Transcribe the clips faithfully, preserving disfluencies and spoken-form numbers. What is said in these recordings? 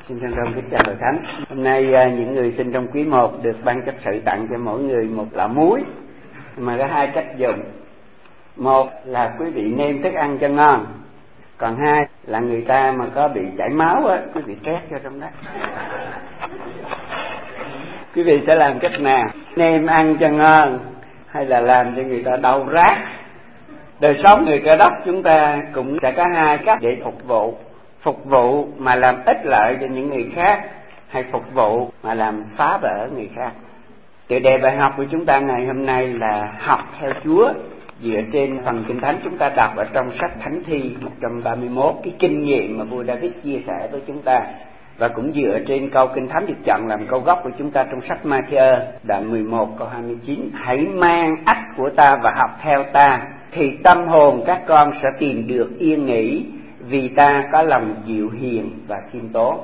Xin trân trọng kính chào Hội Thánh. Hôm nay những người sinh trong quý một được ban chấp sự tặng cho mỗi người một lọ muối, mà có hai cách dùng. Một là quý vị nêm thức ăn cho ngon, còn hai là người ta mà có bị chảy máu á, quý vị trét cho trong đó. Quý vị sẽ làm cách nào? Nêm ăn cho ngon hay là làm cho người ta đau rát? Đời sống người Cơ Đốc chúng ta cũng sẽ có hai cách để phục vụ. Phục vụ mà làm ích lợi cho những người khác, hay phục vụ mà làm phá vỡ người khác. Tựa đề bài học của chúng ta ngày hôm nay là học theo Chúa, dựa trên phần Kinh Thánh chúng ta đọc ở trong sách Thánh Thi một trăm ba mươi mốt, cái kinh nghiệm mà vua David chia sẻ với chúng ta, và cũng dựa trên câu Kinh Thánh được chọn làm câu gốc của chúng ta trong sách Ma-thi-ơ đoạn mười một câu hai mươi chín: hãy mang ách của ta và học theo ta, thì tâm hồn các con sẽ tìm được yên nghỉ, vì ta có lòng dịu hiền và khiêm tốn.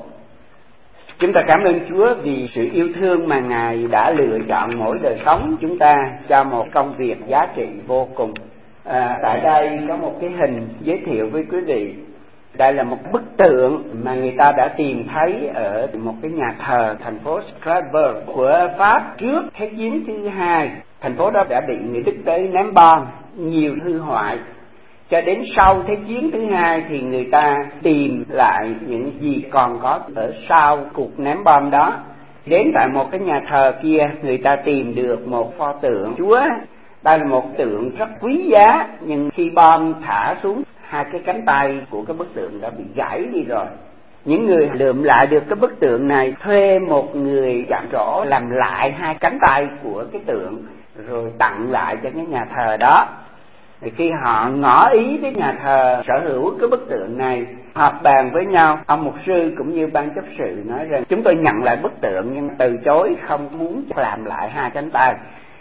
Chúng ta cảm ơn Chúa vì sự yêu thương mà Ngài đã lựa chọn mỗi đời sống chúng ta cho một công việc giá trị vô cùng. À, tại đây có một cái hình giới thiệu với quý vị. Đây là một bức tượng mà người ta đã tìm thấy ở một cái nhà thờ thành phố Strasbourg của Pháp trước Thế chiến thứ hai. Thành phố đó đã bị người Đức tới ném bom, nhiều hư hoại. Cho đến sau Thế chiến thứ hai thì người ta tìm lại những gì còn có ở sau cuộc ném bom đó. Đến tại một cái nhà thờ kia, người ta tìm được một pho tượng Chúa. Đây là một tượng rất quý giá, nhưng khi bom thả xuống, hai cái cánh tay của cái bức tượng đã bị gãy đi rồi. Những người lượm lại được cái bức tượng này thuê một người chạm trổ làm lại hai cánh tay của cái tượng, rồi tặng lại cho cái nhà thờ đó. Thì khi họ ngỏ ý với nhà thờ sở hữu cái bức tượng này, họp bàn với nhau, ông mục sư cũng như ban chấp sự nói rằng chúng tôi nhận lại bức tượng nhưng từ chối không muốn làm lại hai cánh tay.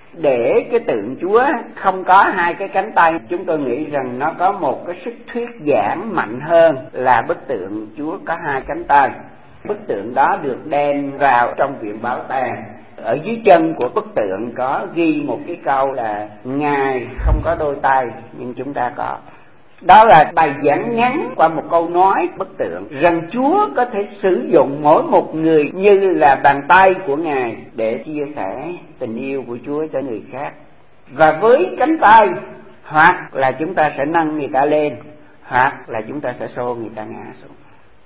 Để cái tượng Chúa không có hai cái cánh tay, chúng tôi nghĩ rằng nó có một cái sức thuyết giảng mạnh hơn là bức tượng Chúa có hai cánh tay. Bức tượng đó được đem vào trong viện bảo tàng. Ở dưới chân của bức tượng có ghi một cái câu là Ngài không có đôi tay nhưng chúng ta có. Đó là bài giảng ngắn qua một câu nói bức tượng rằng Chúa có thể sử dụng mỗi một người như là bàn tay của Ngài để chia sẻ tình yêu của Chúa cho người khác. Và với cánh tay, hoặc là chúng ta sẽ nâng người ta lên, hoặc là chúng ta sẽ xô người ta ngã xuống.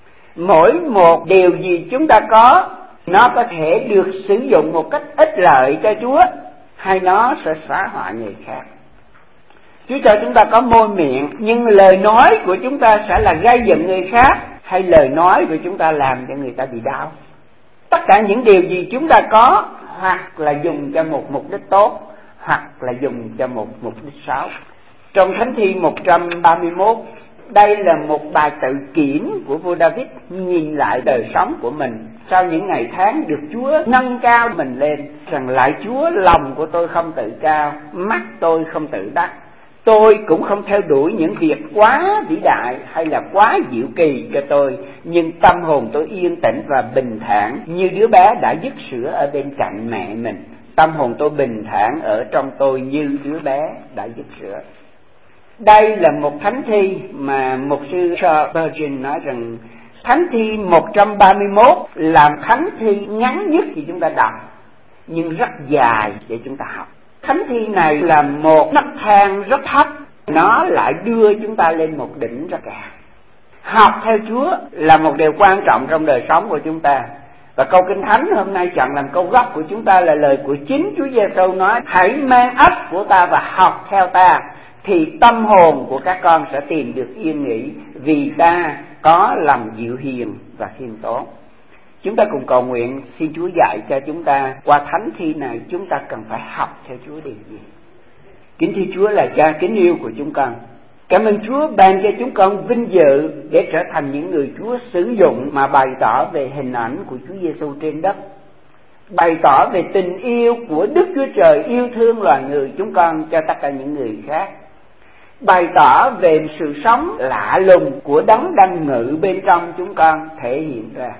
Mỗi một điều gì chúng ta có, nó có thể được sử dụng một cách ích lợi cho Chúa, hay nó sẽ phá hoại người khác. Chúa cho chúng ta có môi miệng, nhưng lời nói của chúng ta sẽ là gây giận người khác, hay lời nói của chúng ta làm cho người ta bị đau. Tất cả những điều gì chúng ta có, hoặc là dùng cho một mục đích tốt, hoặc là dùng cho một mục đích xấu. Trong Thánh Thi một trăm ba mươi mốt, đây là một bài tự kiểm của vua David nhìn lại đời sống của mình sau những ngày tháng được Chúa nâng cao mình lên, rằng lại Chúa, lòng của tôi không tự cao, mắt tôi không tự đắc. Tôi cũng không theo đuổi những việc quá vĩ đại hay là quá diệu kỳ cho tôi, nhưng tâm hồn tôi yên tĩnh và bình thản như đứa bé đã dứt sữa ở bên cạnh mẹ mình. Tâm hồn tôi bình thản ở trong tôi như đứa bé đã dứt sữa. Đây là một thánh thi mà mục sư Spurgeon nói rằng Thánh Thi một trăm ba mươi mốt là thánh thi ngắn nhất thì chúng ta đọc, nhưng rất dài để chúng ta học. Thánh thi này là một nấc thang rất thấp, nó lại đưa chúng ta lên một đỉnh rất cao. Học theo Chúa là một điều quan trọng trong đời sống của chúng ta. Và câu Kinh Thánh hôm nay chọn làm câu gốc của chúng ta là lời của chính Chúa Giêsu nói: hãy mang ách của ta và học theo ta, thì tâm hồn của các con sẽ tìm được yên nghỉ, vì ta có lòng dịu hiền và khiêm tốn. Chúng ta cùng cầu nguyện xin Chúa dạy cho chúng ta qua thánh thi này chúng ta cần phải học theo Chúa điều gì. Kính thưa Chúa là Cha kính yêu của chúng con, cảm ơn Chúa ban cho chúng con vinh dự để trở thành những người Chúa sử dụng mà bày tỏ về hình ảnh của Chúa Giêsu trên đất, bày tỏ về tình yêu của Đức Chúa Trời yêu thương loài người chúng con cho tất cả những người khác, bày tỏ về sự sống lạ lùng của Đấng đang ngự bên trong chúng con thể hiện ra.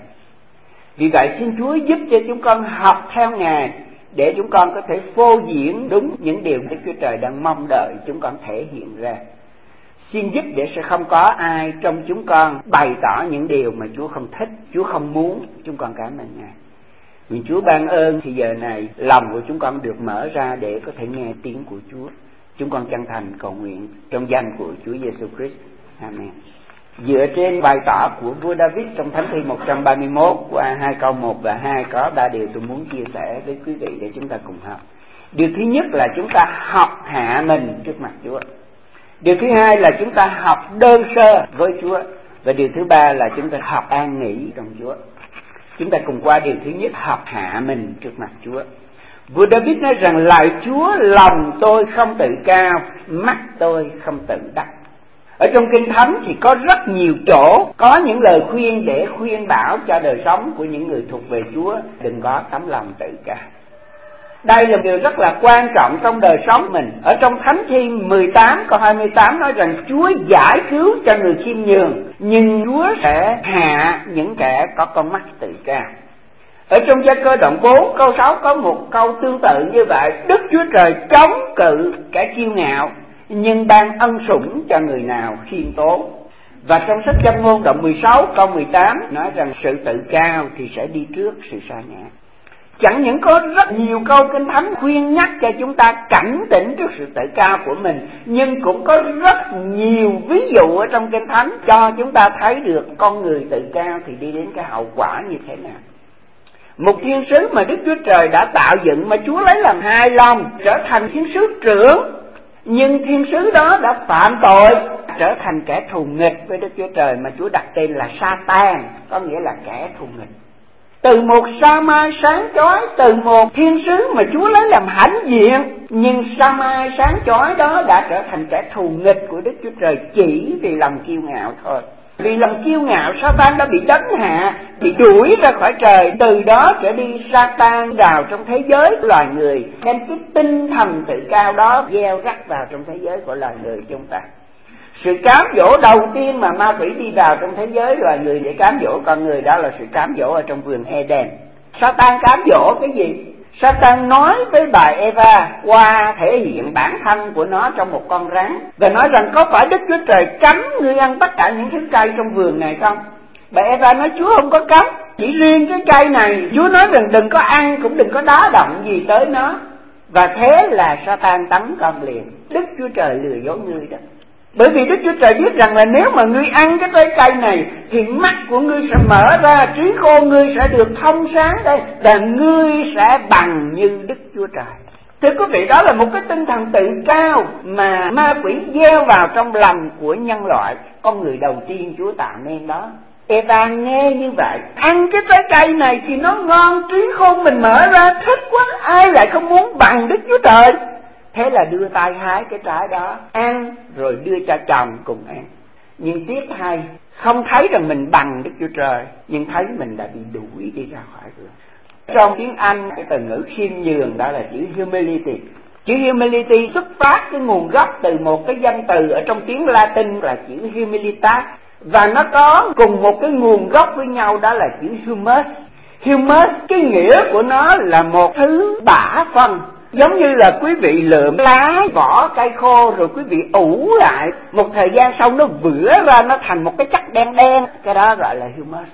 Vì vậy xin Chúa giúp cho chúng con học theo Ngài, để chúng con có thể phô diễn đúng những điều Đức Chúa Trời đang mong đợi chúng con thể hiện ra. Xin giúp để sẽ không có ai trong chúng con bày tỏ những điều mà Chúa không thích, Chúa không muốn. Chúng con cảm ơn Ngài. Vì Chúa ban ơn thì giờ này lòng của chúng con được mở ra để có thể nghe tiếng của Chúa. Chúng con chân thành cầu nguyện trong danh của Chúa Giêsu Christ. Amen. Dựa trên bài tỏ của vua David trong Thánh Thi một trăm ba mươi mốt qua hai câu một và hai có ba điều tôi muốn chia sẻ với quý vị để chúng ta cùng học. Điều thứ nhất là chúng ta học hạ mình trước mặt Chúa. Điều thứ hai là chúng ta học đơn sơ với Chúa. Và điều thứ ba là chúng ta học an nghỉ trong Chúa. Chúng ta cùng qua điều thứ nhất, học hạ mình trước mặt Chúa. Vua David nói rằng: lạy Chúa, lòng tôi không tự cao, mắt tôi không tự đắc. Ở trong Kinh Thánh thì có rất nhiều chỗ có những lời khuyên để khuyên bảo cho đời sống của những người thuộc về Chúa đừng có tấm lòng tự cao. Đây là điều rất là quan trọng trong đời sống mình. Ở trong Thánh Thi mười tám câu hai mươi tám nói rằng Chúa giải cứu cho người khiêm nhường, nhưng Chúa sẽ hạ những kẻ có con mắt tự cao. Ở trong Gia Cơ đoạn bốn câu sáu có một câu tương tự như vậy: Đức Chúa Trời chống cự kẻ kiêu ngạo, nhưng ban ân sủng cho người nào khiêm tốn. Và trong sách Châm Ngôn đoạn mười sáu câu mười tám nói rằng sự tự cao thì sẽ đi trước sự sa ngã. Chẳng những có rất nhiều câu Kinh Thánh khuyên nhắc cho chúng ta cảnh tỉnh trước sự tự cao của mình, nhưng cũng có rất nhiều ví dụ ở trong Kinh Thánh cho chúng ta thấy được con người tự cao thì đi đến cái hậu quả như thế nào. Một thiên sứ mà Đức Chúa Trời đã tạo dựng mà Chúa lấy làm hài lòng trở thành thiên sứ trưởng, nhưng thiên sứ đó đã phạm tội, trở thành kẻ thù nghịch với Đức Chúa Trời mà Chúa đặt tên là Sa-tan, có nghĩa là kẻ thù nghịch. Từ một sao mai sáng chói, từ một thiên sứ mà Chúa lấy làm hãnh diện, nhưng sao mai sáng chói đó đã trở thành kẻ thù nghịch của Đức Chúa Trời chỉ vì lòng kiêu ngạo thôi. Vì lòng kiêu ngạo, Sa-tan đã bị đánh hạ, bị đuổi ra khỏi trời. Từ đó trở đi, Sa-tan vào trong thế giới của loài người, đem cái tinh thần tự cao đó gieo rắc vào trong thế giới của loài người chúng ta. Sự cám dỗ đầu tiên mà ma quỷ đi vào trong thế giới loài người để cám dỗ con người đó là sự cám dỗ ở trong vườn Eden. Sa-tan cám dỗ cái gì? Sa-tan nói với bà Eva qua thể hiện bản thân của nó trong một con rắn, và nói rằng có phải Đức Chúa Trời cấm ngươi ăn tất cả những thứ cây trong vườn này không? Bà Eva nói Chúa không có cấm, chỉ riêng cái cây này Chúa nói rằng đừng có ăn, cũng đừng có đá động gì tới nó. Và thế là Sa-tan tấn công liền. Đức Chúa Trời lừa dối ngươi đó. Bởi vì Đức Chúa Trời biết rằng là nếu mà ngươi ăn cái trái cây này thì mắt của ngươi sẽ mở ra, trí khôn ngươi sẽ được thông sáng đây, và ngươi sẽ bằng như Đức Chúa Trời. Thưa quý vị, đó là một cái tinh thần tự cao mà ma quỷ gieo vào trong lòng của nhân loại, con người đầu tiên Chúa tạo nên đó. Eva nghe như vậy, ăn cái trái cây này thì nó ngon, trí khôn mình mở ra, thích quá, ai lại không muốn bằng Đức Chúa Trời. Thế là đưa tay hái cái trái đó, ăn rồi đưa cho chồng cùng ăn. Nhưng tiếc thay, không thấy rằng mình bằng Đức Chúa Trời, nhưng thấy mình đã bị đuổi đi ra khỏi vườn. Trong tiếng Anh, cái từ ngữ khiêm nhường đó là chữ humility. Chữ humility xuất phát cái nguồn gốc từ một cái danh từ ở trong tiếng Latin là chữ humilitas, và nó có cùng một cái nguồn gốc với nhau, đó là chữ humus. Humus, cái nghĩa của nó là một thứ bã phân. Giống như là quý vị lượm lá vỏ cây khô rồi quý vị ủ lại, một thời gian sau nó vữa ra, nó thành một cái chất đen đen, cái đó gọi là humus.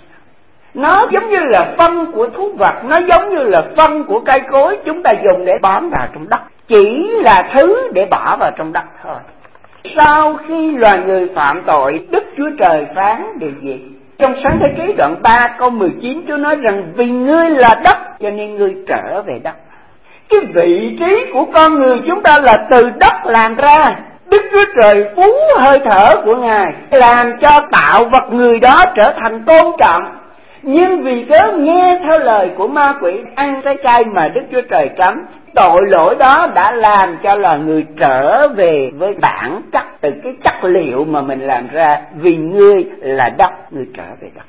Nó giống như là phân của thú vật, nó giống như là phân của cây cối chúng ta dùng để bón vào trong đất, chỉ là thứ để bỏ vào trong đất thôi. Sau khi loài người phạm tội, Đức Chúa Trời phán điều gì? Trong Sáng Thế Ký đoạn ba câu mười chín, Chúa nói rằng vì ngươi là đất cho nên ngươi trở về đất. Cái vị trí của con người chúng ta là từ đất làm ra. Đức Chúa Trời phú hơi thở của Ngài làm cho tạo vật người đó trở thành tôn trọng. Nhưng vì cớ nghe theo lời của ma quỷ, ăn cái cây mà Đức Chúa Trời cấm, tội lỗi đó đã làm cho loài người trở về với bản chất, từ cái chất liệu mà mình làm ra. Vì ngươi là đất, ngươi trở về đất.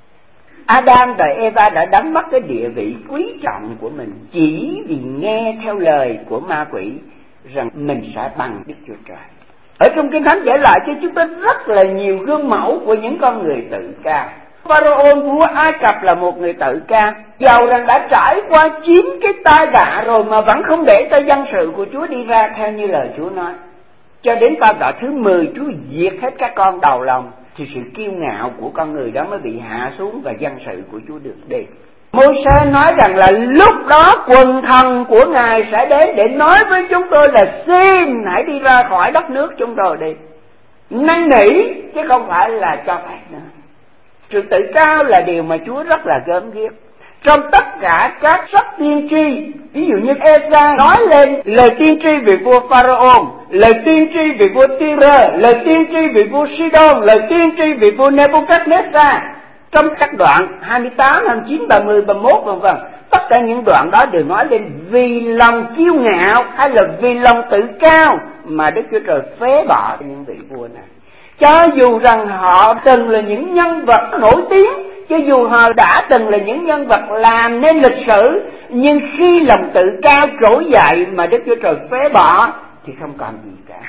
Adam và Eva đã đánh mất cái địa vị quý trọng của mình chỉ vì nghe theo lời của ma quỷ rằng mình sẽ bằng Đức Chúa Trời. Ở trong Kinh Thánh giải lại cho chúng ta rất là nhiều gương mẫu của những con người tự cao. Pharaoh vua Ai Cập là một người tự cao, dầu rằng đã trải qua chín cái tai vạ rồi mà vẫn không để cho dân sự của Chúa đi ra theo như lời Chúa nói. cho đến câu đoạn thứ mười Chúa diệt hết các con đầu lòng, thì sự kiêu ngạo của con người đó mới bị hạ xuống và dân sự của Chúa được đi. Môi-se nói rằng là lúc đó quần thần của Ngài sẽ đến để nói với chúng tôi là xin hãy đi ra khỏi đất nước chúng tôi đi. Năn nỉ chứ không phải là cho phép nữa. Sự tự cao là điều mà Chúa rất là gớm ghiếc. Trong tất cả các sách tiên tri, ví dụ như Ê-sa nói lên lời tiên tri về vua Pharaoh, lời tiên tri về vua Tyre, lời tiên tri về vua Sidon, lời tiên tri về vua Nebuchadnezzar. Trong các đoạn hai mươi tám, hai mươi chín, ba mươi, ba mươi mốt vân vân, tất cả những đoạn đó đều nói lên vì lòng kiêu ngạo hay là vì lòng tự cao mà Đức Chúa Trời phế bỏ những vị vua này. Cho dù rằng họ từng là những nhân vật nổi tiếng, cho dù họ đã từng là những nhân vật làm nên lịch sử, nhưng khi lòng tự cao trỗi dậy mà Đức Chúa Trời phế bỏ thì không còn gì cả.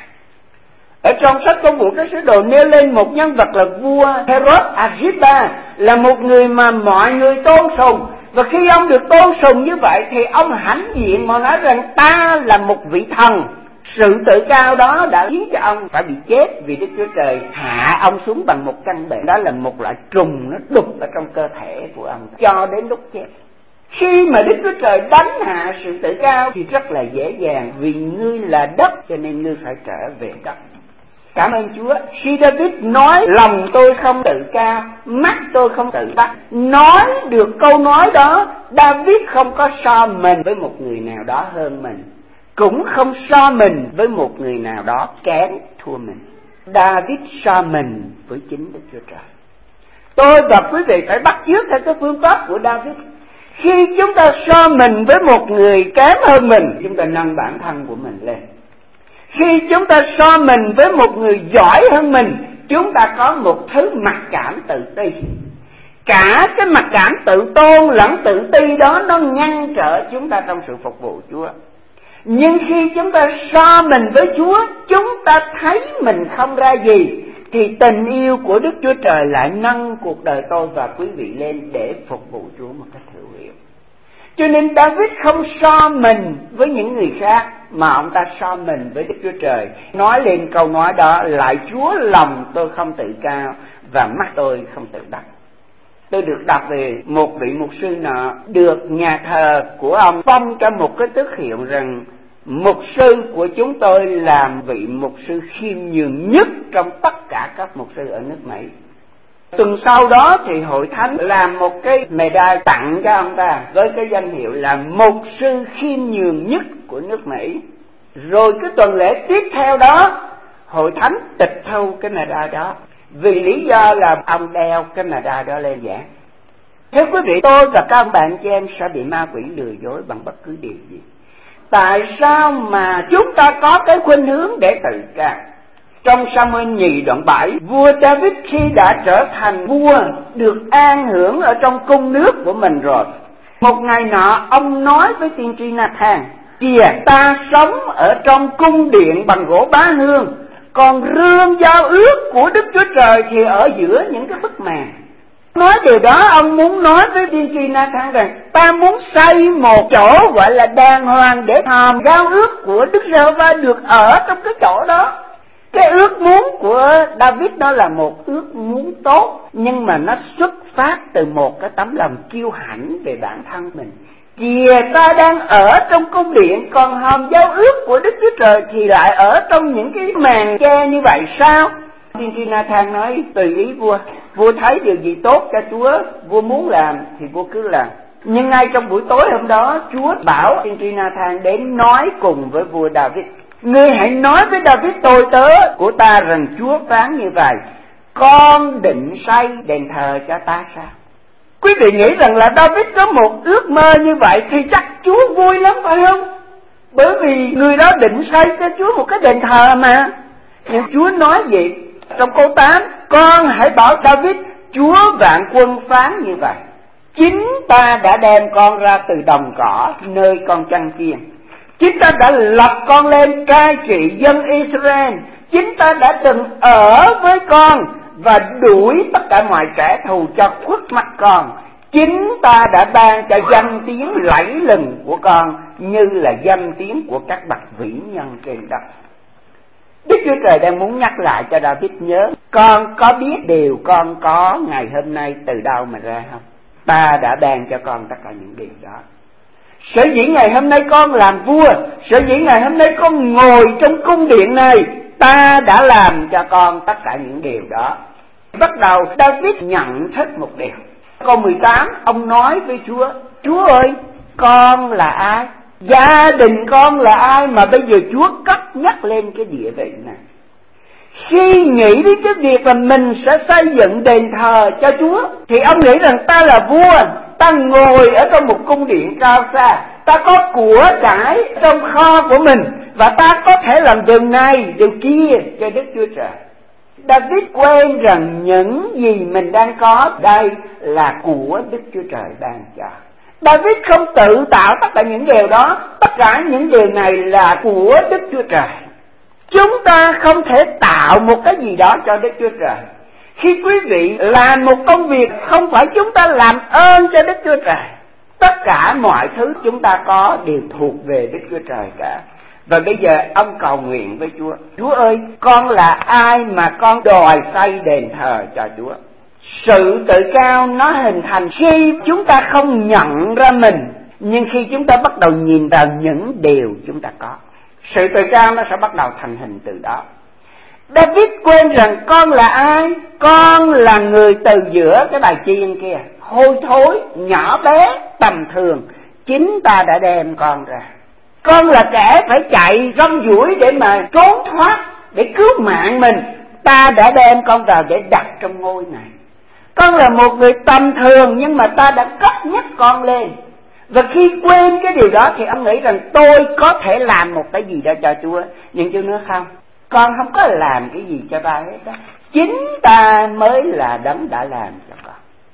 Ở trong sách Công vụ các sứ đồ nêu lên một nhân vật là vua Herod Agrippa, là một người mà mọi người tôn sùng. Và khi ông được tôn sùng như vậy thì ông hãnh diện mà nói rằng ta là một vị thần. Sự tự cao đó đã khiến cho ông phải bị chết, vì Đức Chúa Trời hạ ông xuống bằng một căn bệnh. Đó là một loại trùng nó đục ở trong cơ thể của ông cho đến lúc chết. Khi mà Đức Chúa Trời đánh hạ sự tự cao thì rất là dễ dàng, vì ngươi là đất cho nên ngươi phải trở về đất. Cảm ơn Chúa. Khi David nói lòng tôi không tự cao, mắt tôi không tự đắc, nói được câu nói đó, David không có so mình với một người nào đó hơn mình, cũng không so mình với một người nào đó kém thua mình. David so mình với chính Đức Chúa Trời. Tôi và quý vị phải bắt chước theo cái phương pháp của David. Khi chúng ta so mình với một người kém hơn mình, chúng ta nâng bản thân của mình lên. Khi chúng ta so mình với một người giỏi hơn mình, chúng ta có một thứ mặc cảm tự ti. Cả cái mặc cảm tự tôn lẫn tự ti đó nó ngăn trở chúng ta trong sự phục vụ Chúa. Nhưng khi chúng ta so mình với Chúa, chúng ta thấy mình không ra gì, thì tình yêu của Đức Chúa Trời lại nâng cuộc đời tôi và quý vị lên để phục vụ Chúa một cách hữu hiệu. Cho nên David không so mình với những người khác, mà ông ta so mình với Đức Chúa Trời. Nói lên câu nói đó: lại Chúa lòng tôi không tự cao và mắt tôi không tự đắc. Tôi được đọc về một vị mục sư nọ được nhà thờ của ông phong cho một cái tước hiệu rằng mục sư của chúng tôi là vị mục sư khiêm nhường nhất trong tất cả các mục sư ở nước Mỹ. Tuần sau đó thì hội thánh làm một cái medal tặng cho ông ta với cái danh hiệu là mục sư khiêm nhường nhất của nước Mỹ. Rồi cái tuần lễ tiếp theo đó, hội thánh tịch thu cái medal đó, vì lý do là ông đeo cái medal đó lên giảng. Thưa quý vị, tôi và các ông bạn chị em sẽ bị ma quỷ lừa dối bằng bất cứ điều gì. Tại sao mà chúng ta có cái khuynh hướng để tự cao? Trong Sa-mu-êl nhì đoạn bảy, vua David khi đã trở thành vua, được an hưởng ở trong cung nước của mình rồi, một ngày nọ ông nói với tiên tri Na-than: kìa, ta sống ở trong cung điện bằng gỗ bá hương, còn rương giao ước của Đức Chúa Trời thì ở giữa những cái bức màn. Nói điều đó, ông muốn nói với tiên tri Na-than rằng ta muốn xây một chỗ gọi là đàng hoàng để hòm giao ước của Đức Giê-hô-va được ở trong cái chỗ đó. Cái ước muốn của David đó là một ước muốn tốt, nhưng mà nó xuất phát từ một cái tấm lòng kiêu hãnh về bản thân mình. Kìa, ta đang ở trong cung điện, còn hòm giao ước của Đức Chúa Trời thì lại ở trong những cái màn che như vậy sao? Tiên tri Na-than nói: tùy ý vua, vua thấy điều gì tốt cho Chúa, vua muốn làm thì vua cứ làm. Nhưng ngay trong buổi tối hôm đó, Chúa bảo tiên tri Na-than đến nói cùng với vua David: ngươi hãy nói với David tôi tớ của ta rằng Chúa phán như vậy: con định xây đền thờ cho ta sao? Quý vị nghĩ rằng là David có một ước mơ như vậy thì chắc Chúa vui lắm phải không? Bởi vì người đó định xây cho Chúa một cái đền thờ mà. Nhưng Chúa nói gì? Trong câu tám, con hãy bảo David: Chúa vạn quân phán như vậy: chính ta đã đem con ra từ đồng cỏ nơi con chăn chiên, chính ta đã lập con lên cai trị dân Israel, chính ta đã từng ở với con và đuổi tất cả mọi kẻ thù cho khuất mắt con, chính ta đã ban cho danh tiếng lẫy lừng của con như là danh tiếng của các bậc vĩ nhân trên đất. Đức Chúa Trời đang muốn nhắc lại cho David nhớ, con có biết điều con có ngày hôm nay từ đâu mà ra không? Ta đã ban cho con tất cả những điều đó. Sở dĩ ngày hôm nay con làm vua, sở dĩ ngày hôm nay con ngồi trong cung điện này, ta đã làm cho con tất cả những điều đó. Bắt đầu David nhận thức một điều. Câu mười tám, ông nói với Chúa, Chúa ơi, con là ai? Gia đình con là ai mà bây giờ Chúa cất nhắc lên cái địa vị này? Khi nghĩ đến cái việc là mình sẽ xây dựng đền thờ cho Chúa, thì ông nghĩ rằng ta là vua, ta ngồi ở trong một cung điện cao xa, ta có của cải trong kho của mình, và ta có thể làm điều này, điều kia cho Đức Chúa Trời. David quên rằng những gì mình đang có đây là của Đức Chúa Trời ban cho. David không tự tạo tất cả những điều đó, tất cả những điều này là của Đức Chúa Trời. Chúng ta không thể tạo một cái gì đó cho Đức Chúa Trời. Khi quý vị làm một công việc, không phải chúng ta làm ơn cho Đức Chúa Trời. Tất cả mọi thứ chúng ta có đều thuộc về Đức Chúa Trời cả. Và bây giờ ông cầu nguyện với Chúa, Chúa ơi, con là ai mà con đòi xây đền thờ cho Chúa? Sự tự cao nó hình thành khi chúng ta không nhận ra mình, nhưng khi chúng ta bắt đầu nhìn vào những điều chúng ta có, sự tự cao nó sẽ bắt đầu thành hình từ đó. David quên rằng con là ai? Con là người từ giữa cái bài chiên kia, hôi thối, nhỏ bé, tầm thường. Chính ta đã đem con ra. Con là kẻ phải chạy rong ruổi để mà trốn thoát, để cứu mạng mình. Ta đã đem con vào để đặt trong ngôi này. Con là một người tầm thường, nhưng mà ta đã cất nhắc con lên. Và khi quên cái điều đó thì ông nghĩ rằng tôi có thể làm một cái gì đó cho Chúa. Nhưng Chúa nói không, con không có làm cái gì cho ta hết đó. Chính ta mới là đấng đã làm cho con.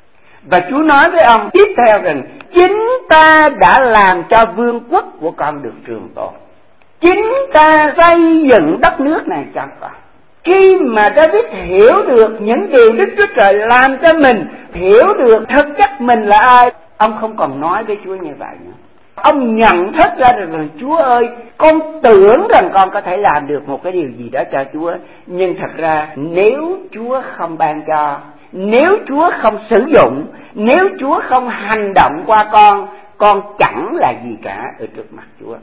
Và Chúa nói với ông tiếp theo rằng chính ta đã làm cho vương quốc của con được trường tồn. Chính ta xây dựng đất nước này cho con. Khi mà David hiểu được những điều Đức Chúa Trời làm cho mình, hiểu được thực chất mình là ai, ông không còn nói với Chúa như vậy nữa. Ông nhận thức ra được rằng Chúa ơi, con tưởng rằng con có thể làm được một cái điều gì đó cho Chúa, nhưng thật ra nếu Chúa không ban cho, nếu Chúa không sử dụng, nếu Chúa không hành động qua con, con chẳng là gì cả ở trước mặt Chúa.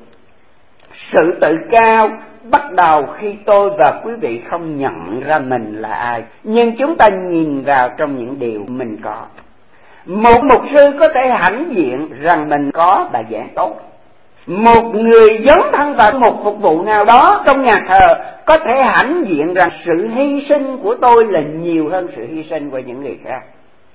Sự tự cao bắt đầu khi tôi và quý vị không nhận ra mình là ai, nhưng chúng ta nhìn vào trong những điều mình có. Một mục sư có thể hãnh diện rằng mình có bài giảng tốt. Một người dấn thân vào một phục vụ nào đó trong nhà thờ có thể hãnh diện rằng sự hy sinh của tôi là nhiều hơn sự hy sinh của những người khác.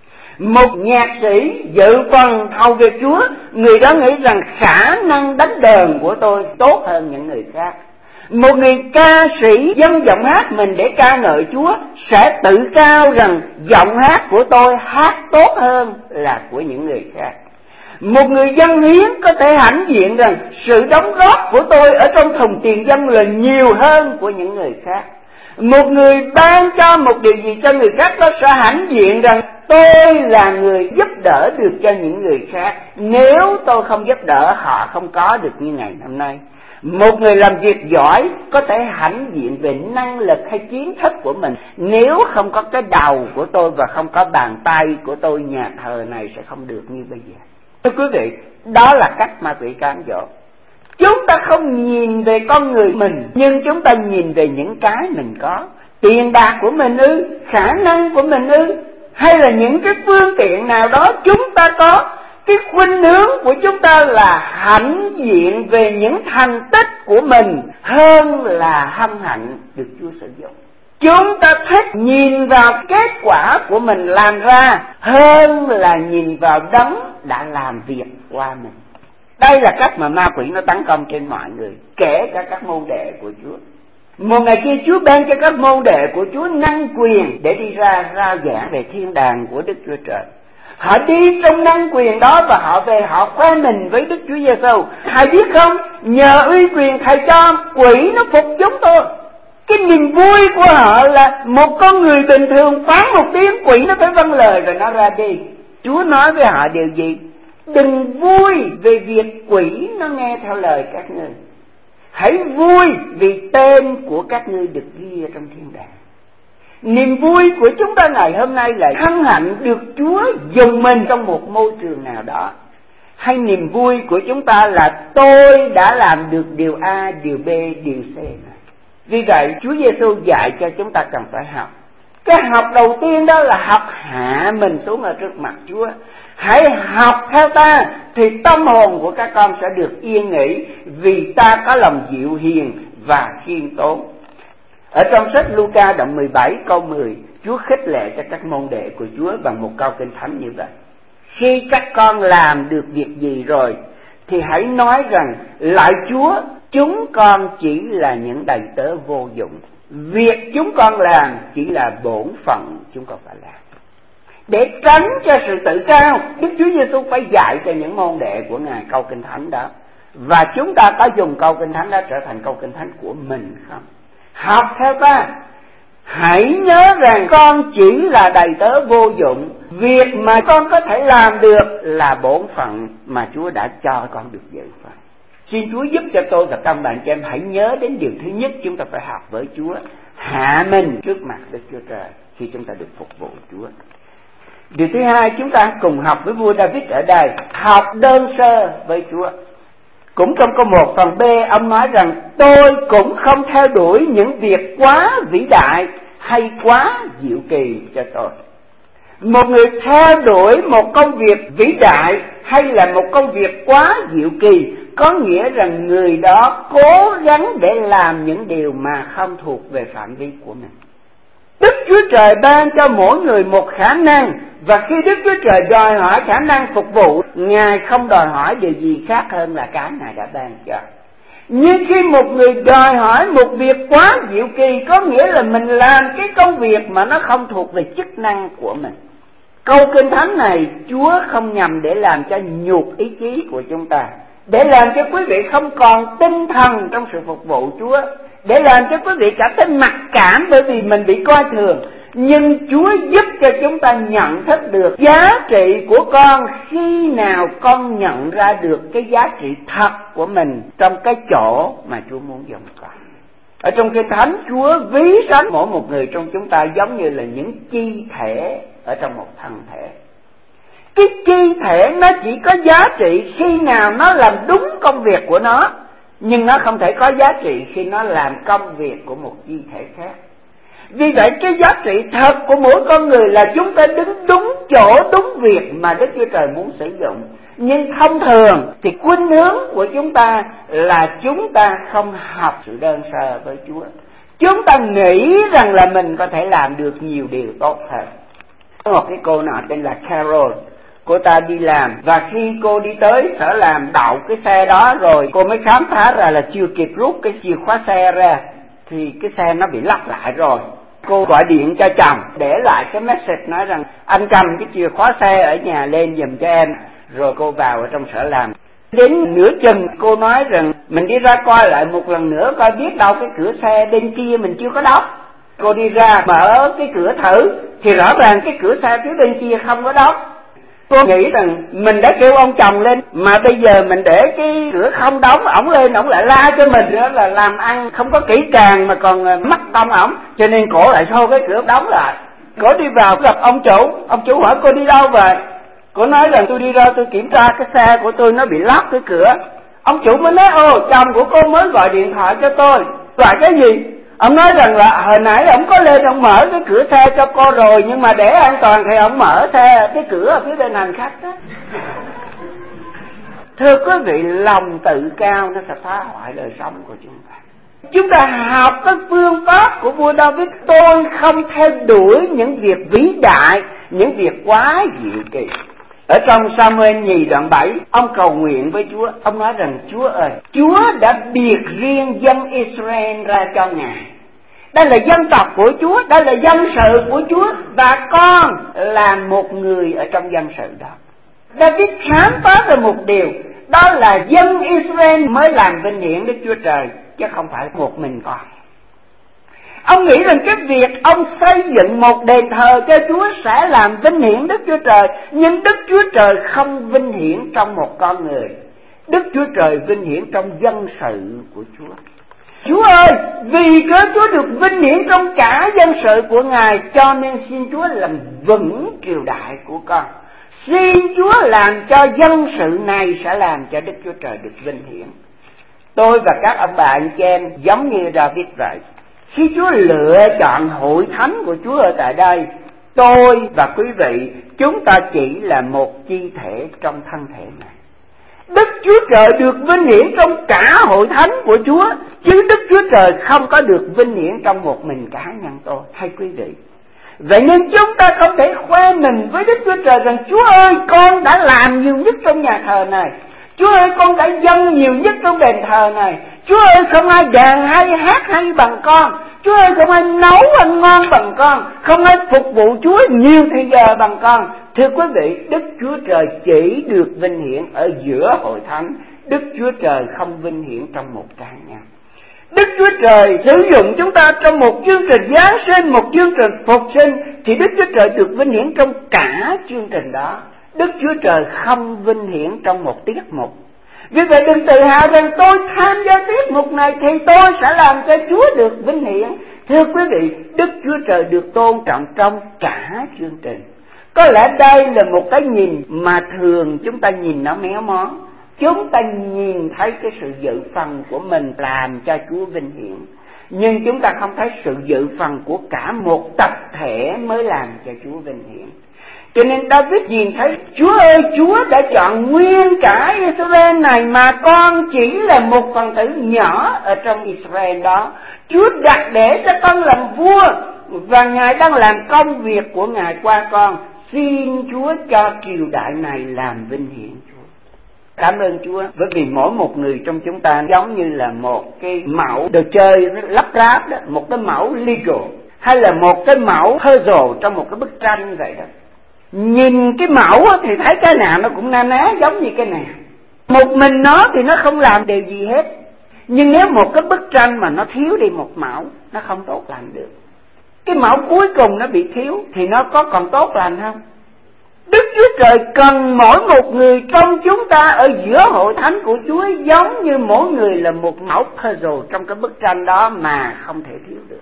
Một nhạc sĩ dự phần hầu việc Chúa, người đó nghĩ rằng khả năng đánh đờn của tôi tốt hơn những người khác. Một người ca sĩ dâng giọng hát mình để ca ngợi Chúa sẽ tự cao rằng giọng hát của tôi hát tốt hơn là của những người khác. Một người dâng hiến có thể hãnh diện rằng sự đóng góp của tôi ở trong thùng tiền dân là nhiều hơn của những người khác. Một người ban cho một điều gì cho người khác có sẽ hãnh diện rằng tôi là người giúp đỡ được cho những người khác. Nếu tôi không giúp đỡ, họ không có được như ngày hôm nay. Một người làm việc giỏi có thể hãnh diện về năng lực hay kiến thức của mình. Nếu không có cái đầu của tôi và không có bàn tay của tôi, nhà thờ này sẽ không được như bây giờ. Thưa quý vị, đó là cách ma quỷ cám dỗ. Chúng ta không nhìn về con người mình, nhưng chúng ta nhìn về những cái mình có. Tiền bạc của mình ư, khả năng của mình ư, hay là những cái phương tiện nào đó chúng ta có. Cái khuynh hướng của chúng ta là hãnh diện về những thành tích của mình hơn là hân hạnh được Chúa sử dụng. Chúng ta thích nhìn vào kết quả của mình làm ra hơn là nhìn vào đấng đã làm việc qua mình. Đây là cách mà ma quỷ nó tấn công trên mọi người, kể cả các môn đệ của Chúa. Một ngày kia Chúa ban cho các môn đệ của Chúa năng quyền để đi ra rao giảng về thiên đàng của Đức Chúa Trời. Họ đi trong năng quyền đó và họ về họ khoe mình với Đức Chúa Giêsu. Thầy biết không, nhờ uy quyền Thầy cho, quỷ nó phục chúng tôi. Cái niềm vui của họ là một con người bình thường phán một tiếng, quỷ nó phải vâng lời rồi nó ra đi. Chúa nói với họ điều gì? Đừng vui về việc quỷ nó nghe theo lời các ngươi. hãy vui vì tên của các ngươi được ghi ở trong thiên đàng. Niềm vui của chúng ta ngày hôm nay là hân hạnh được Chúa dùng mình trong một môi trường nào đó. Hay niềm vui của chúng ta là tôi đã làm được điều A, điều B, điều C này. Vì vậy Chúa Giêsu dạy cho chúng ta cần phải học. Cái học đầu tiên đó là học hạ mình xuống ở trước mặt Chúa. Hãy học theo ta thì tâm hồn của các con sẽ được yên nghỉ, vì ta có lòng dịu hiền và khiêm tốn. Ở trong sách Luca đoạn mười bảy câu mười, Chúa khích lệ cho các môn đệ của Chúa bằng một câu kinh thánh như vậy: khi các con làm được việc gì rồi thì hãy nói rằng lạy Chúa, chúng con chỉ là những đầy tớ vô dụng. Việc chúng con làm chỉ là bổn phận chúng con phải làm. Để tránh cho sự tự cao, Đức Chúa Giêsu phải dạy cho những môn đệ của Ngài câu kinh thánh đó. Và chúng ta có dùng câu kinh thánh đó trở thành câu kinh thánh của mình không? Học theo ta, hãy nhớ rằng con chỉ là đầy tớ vô dụng. Việc mà con có thể làm được là bổn phận mà Chúa đã cho con được dự phần. Xin Chúa giúp cho tôi và các bạn chị em hãy nhớ đến điều thứ nhất chúng ta phải học với Chúa: hạ mình trước mặt Đức Chúa Trời khi chúng ta được phục vụ Chúa. Điều thứ hai chúng ta cùng học với vua David ở đây, học đơn sơ với Chúa. Cũng trong câu một phần B, ông nói rằng tôi cũng không theo đuổi những việc quá vĩ đại hay quá diệu kỳ cho tôi. Một người theo đuổi một công việc vĩ đại hay là một công việc quá diệu kỳ có nghĩa rằng người đó cố gắng để làm những điều mà không thuộc về phạm vi của mình. Đức Chúa Trời ban cho mỗi người một khả năng, và khi Đức Chúa Trời đòi hỏi khả năng phục vụ, Ngài không đòi hỏi điều gì khác hơn là cái Ngài đã ban cho. Nhưng khi một người đòi hỏi một việc quá diệu kỳ, có nghĩa là mình làm cái công việc mà nó không thuộc về chức năng của mình. Câu kinh thánh này Chúa không nhằm để làm cho nhục ý chí của chúng ta, để làm cho quý vị không còn tinh thần trong sự phục vụ Chúa, để làm cho quý vị cảm thấy mặc cảm bởi vì mình bị coi thường. Nhưng Chúa giúp cho chúng ta nhận thức được giá trị của con khi nào con nhận ra được cái giá trị thật của mình trong cái chỗ mà Chúa muốn dùng con. Ở trong Kinh Thánh, Chúa ví sánh mỗi một người trong chúng ta giống như là những chi thể ở trong một thân thể. Cái chi thể nó chỉ có giá trị khi nào nó làm đúng công việc của nó, nhưng nó không thể có giá trị khi nó làm công việc của một chi thể khác. Vì vậy cái giá trị thật của mỗi con người là chúng ta đứng đúng chỗ, đúng việc mà Đức Chúa Trời muốn sử dụng. Nhưng thông thường thì khuynh hướng của chúng ta là chúng ta không học sự đơn sơ với Chúa. Chúng ta nghĩ rằng là mình có thể làm được nhiều điều tốt hơn. Có một cái cô nào tên là Carol, cô ta đi làm, và khi cô đi tới sở làm đậu cái xe đó rồi, cô mới khám phá ra là chưa kịp rút cái chìa khóa xe ra thì cái xe nó bị lắp lại rồi. Cô gọi điện cho chồng để lại cái message nói rằng anh cầm cái chìa khóa xe ở nhà lên giùm cho em. Rồi cô vào ở trong sở làm. Đến nửa chừng cô nói rằng mình đi ra coi lại một lần nữa coi biết đâu cái cửa xe bên kia mình chưa có đóng. Cô đi ra mở cái cửa thử thì rõ ràng cái cửa xe phía bên kia không có đóng. Cô nghĩ rằng mình đã kêu ông chồng lên mà bây giờ mình để cái cửa không đóng, ổng lên ổng lại la cho mình nữa là làm ăn không có kỹ càng mà còn mắc công ổng, cho nên cổ lại xô cái cửa đóng lại. Cổ đi vào gặp ông chủ, ông chủ hỏi cô đi đâu vậy? Cô nói rằng tôi đi ra tôi kiểm tra cái xe của tôi nó bị lắp cái cửa. Ông chủ mới nói ồ chồng của cô mới gọi điện thoại cho tôi. Gọi cái gì? Ông nói rằng là hồi nãy ông có lên ông mở cái cửa xe cho cô rồi, nhưng mà để an toàn thì ông mở xe cái cửa ở phía bên hành khách đó. Thưa quý vị, lòng tự cao nó sẽ phá hoại đời sống của chúng ta. Chúng ta học cái phương pháp của vua David. Tôi không theo đuổi những việc vĩ đại, những việc quá diệu kỳ. Ở trong Sa-mu-ên nhì đoạn bảy, ông cầu nguyện với Chúa. Ông nói rằng Chúa ơi, Chúa đã biệt riêng dân Israel ra cho Ngài. Đây là dân tộc của Chúa, đây là dân sự của Chúa, và con là một người ở trong dân sự đó. David khám phá ra một điều, đó là dân Israel mới làm vinh hiển Đức Chúa Trời, chứ không phải một mình con. Ông nghĩ rằng cái việc ông xây dựng một đền thờ cho Chúa sẽ làm vinh hiển Đức Chúa Trời, nhưng Đức Chúa Trời không vinh hiển trong một con người. Đức Chúa Trời vinh hiển trong dân sự của Chúa. Chúa ơi, vì cớ Chúa được vinh hiển trong cả dân sự của Ngài, cho nên xin Chúa làm vững triều đại của con. Xin Chúa làm cho dân sự này sẽ làm cho Đức Chúa Trời được vinh hiển. Tôi và các ông bà anh chị em giống như David vậy. Khi Chúa lựa chọn hội thánh của Chúa ở tại đây, tôi và quý vị, chúng ta chỉ là một chi thể trong thân thể này. Đức Chúa Trời được vinh hiển trong cả hội thánh của Chúa, chứ Đức Chúa Trời không có được vinh hiển trong một mình cá nhân tôi hay quý vị. Vậy nên chúng ta không thể khoe mình với Đức Chúa Trời rằng Chúa ơi, con đã làm nhiều nhất trong nhà thờ này, Chúa ơi, con đã dâng nhiều nhất trong đền thờ này, Chúa ơi, không ai đàn hay hát hay bằng con, Chúa ơi, không ai nấu ăn ngon bằng con, không ai phục vụ Chúa nhiều thời giờ bằng con. Thưa quý vị, Đức Chúa Trời chỉ được vinh hiển ở giữa hội thánh. Đức Chúa Trời không vinh hiển trong một cá nhân. Đức Chúa Trời sử dụng chúng ta trong một chương trình Giáng sinh, một chương trình phục sinh, thì Đức Chúa Trời được vinh hiển trong cả chương trình đó. Đức Chúa Trời không vinh hiển trong một tiết mục. Vì vậy đừng tự hào rằng tôi tham gia tiết mục này thì tôi sẽ làm cho Chúa được vinh hiển. Thưa quý vị, Đức Chúa Trời được tôn trọng trong cả chương trình. Có lẽ đây là một cái nhìn mà thường chúng ta nhìn nó méo mó. Chúng ta nhìn thấy cái sự dự phần của mình làm cho Chúa vinh hiển, nhưng chúng ta không thấy sự dự phần của cả một tập thể mới làm cho Chúa vinh hiển. Cho nên David nhìn thấy, Chúa ơi, Chúa đã chọn nguyên cả Israel này mà con chỉ là một phần tử nhỏ ở trong Israel đó. Chúa đặt để cho con làm vua và Ngài đang làm công việc của Ngài qua con. Xin Chúa cho triều đại này làm vinh hiển Chúa. Cảm ơn Chúa, bởi vì mỗi một người trong chúng ta giống như là một cái mẫu đồ chơi lắp ráp đó, một cái mẫu Lego hay là một cái mẫu puzzle trong một cái bức tranh vậy đó. Nhìn cái mẫu thì thấy cái nào nó cũng na ná giống như cái nào. Một mình nó thì nó không làm điều gì hết. Nhưng nếu một cái bức tranh mà nó thiếu đi một mẫu, nó không tốt lành được. Cái mẫu cuối cùng nó bị thiếu thì nó có còn tốt lành không? Đức Chúa Trời cần mỗi một người trong chúng ta ở giữa hội thánh của Chúa giống như mỗi người là một mẫu puzzle trong cái bức tranh đó mà không thể thiếu được.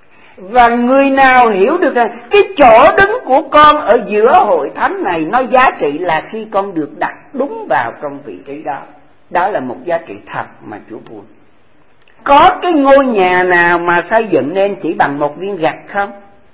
Và người nào hiểu được rằng cái chỗ đứng của con ở giữa hội thánh này nó giá trị là khi con được đặt đúng vào trong vị trí đó. Đó là một giá trị thật mà Chúa buồn. Có cái ngôi nhà nào mà xây dựng nên chỉ bằng một viên gạch không?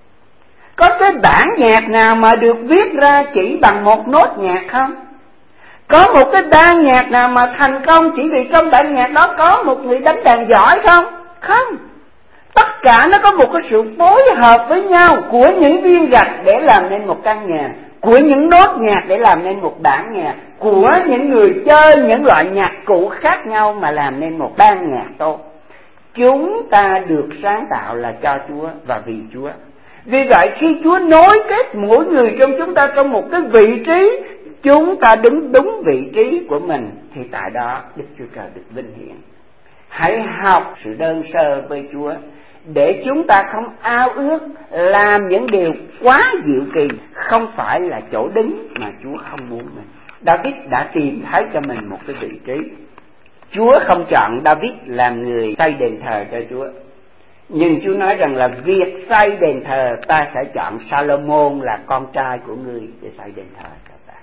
Có cái bản nhạc nào mà được viết ra chỉ bằng một nốt nhạc không? Có một cái ban nhạc nào mà thành công chỉ vì trong bản nhạc đó có một người đánh đàn giỏi không? Không. Tất cả nó có một cái sự phối hợp với nhau của những viên gạch để làm nên một căn nhà, của những nốt nhạc để làm nên một bản nhạc, của những người chơi những loại nhạc cụ khác nhau mà làm nên một ban nhạc tốt. Chúng ta được sáng tạo là cho Chúa và vì Chúa. Vì vậy khi Chúa nối kết mỗi người trong chúng ta trong một cái vị trí, chúng ta đứng đúng vị trí của mình, thì tại đó Đức Chúa Trời được vinh hiển. Hãy học sự đơn sơ với Chúa để chúng ta không ao ước làm những điều quá diệu kỳ, không phải là chỗ đứng mà Chúa không muốn mình. David đã tìm thấy cho mình một cái vị trí. Chúa không chọn David làm người xây đền thờ cho Chúa, nhưng Chúa nói rằng là việc xây đền thờ ta sẽ chọn Salomon là con trai của ngươi để xây đền thờ cho ta.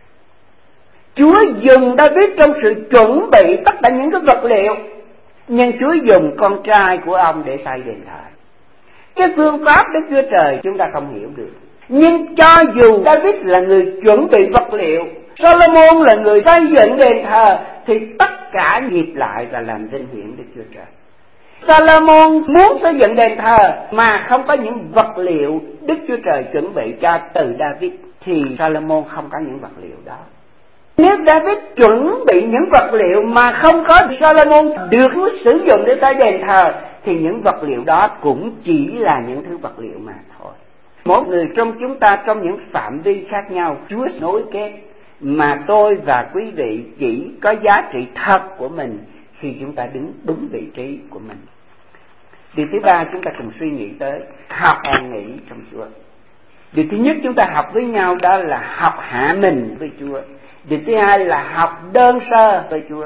Chúa dùng David trong sự chuẩn bị tất cả những cái vật liệu, nhưng Chúa dùng con trai của ông để xây đền thờ. Cái phương pháp Đức Chúa Trời chúng ta không hiểu được. Nhưng cho dù David là người chuẩn bị vật liệu, Solomon là người xây dựng đền thờ, thì tất cả nhịp lại và làm vinh hiển Đức Chúa Trời. Solomon muốn xây dựng đền thờ mà không có những vật liệu Đức Chúa Trời chuẩn bị cho từ David, thì Solomon không có những vật liệu đó. Nếu David chuẩn bị những vật liệu mà không có Solomon được sử dụng để xây đền thờ, thì những vật liệu đó cũng chỉ là những thứ vật liệu mà thôi. Mỗi người trong chúng ta trong những phạm vi khác nhau, Chúa nối kết, mà tôi và quý vị chỉ có giá trị thật của mình khi chúng ta đứng đúng vị trí của mình. Điều thứ ba chúng ta cùng suy nghĩ tới học an nghỉ trong Chúa. Điều thứ nhất chúng ta học với nhau đó là học hạ mình với Chúa. Điều thứ hai là học đơn sơ với Chúa.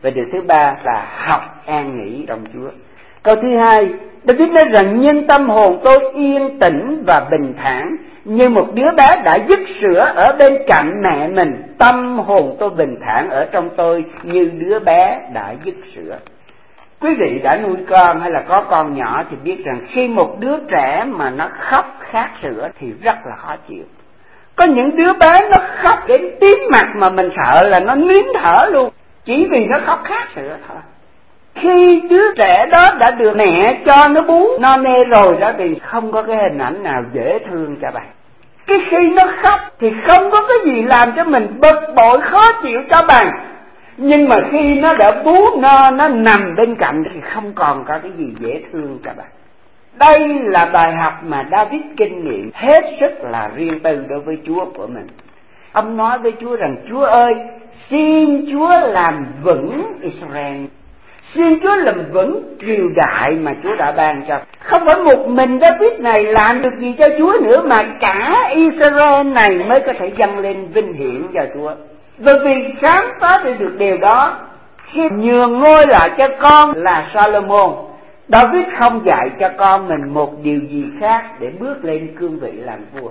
Và điều thứ ba là học an nghỉ trong Chúa. Câu thứ hai, David nói rằng nhưng tâm hồn tôi yên tĩnh và bình thản, như một đứa bé đã dứt sữa ở bên cạnh mẹ mình. Tâm hồn tôi bình thản ở trong tôi như đứa bé đã dứt sữa. Quý vị đã nuôi con hay là có con nhỏ thì biết rằng khi một đứa trẻ mà nó khóc khát sữa thì rất là khó chịu. Có những đứa bé nó khóc đến tím mặt mà mình sợ là nó nín thở luôn, chỉ vì nó khóc khát sữa thôi. Khi đứa trẻ đó đã được mẹ cho nó bú no nê rồi đó thì không có cái hình ảnh nào dễ thương cho bạn. Cái khi nó khóc thì không có cái gì làm cho mình bực bội khó chịu cho bạn. Nhưng mà khi nó đã bú no, nó nằm bên cạnh thì không còn có cái gì dễ thương cho bạn. Đây là bài học mà David kinh nghiệm hết sức là riêng tư đối với Chúa của mình. Ông nói với Chúa rằng: Chúa ơi, xin Chúa làm vững Israel, xin Chúa làm vững triều đại mà Chúa đã ban cho. Không phải một mình David này làm được gì cho Chúa nữa, mà cả Israel này mới có thể dâng lên vinh hiển cho Chúa. Bởi vì khám phá được điều đó, khi nhường ngôi lại cho con là Salomon, David không dạy cho con mình một điều gì khác để bước lên cương vị làm vua.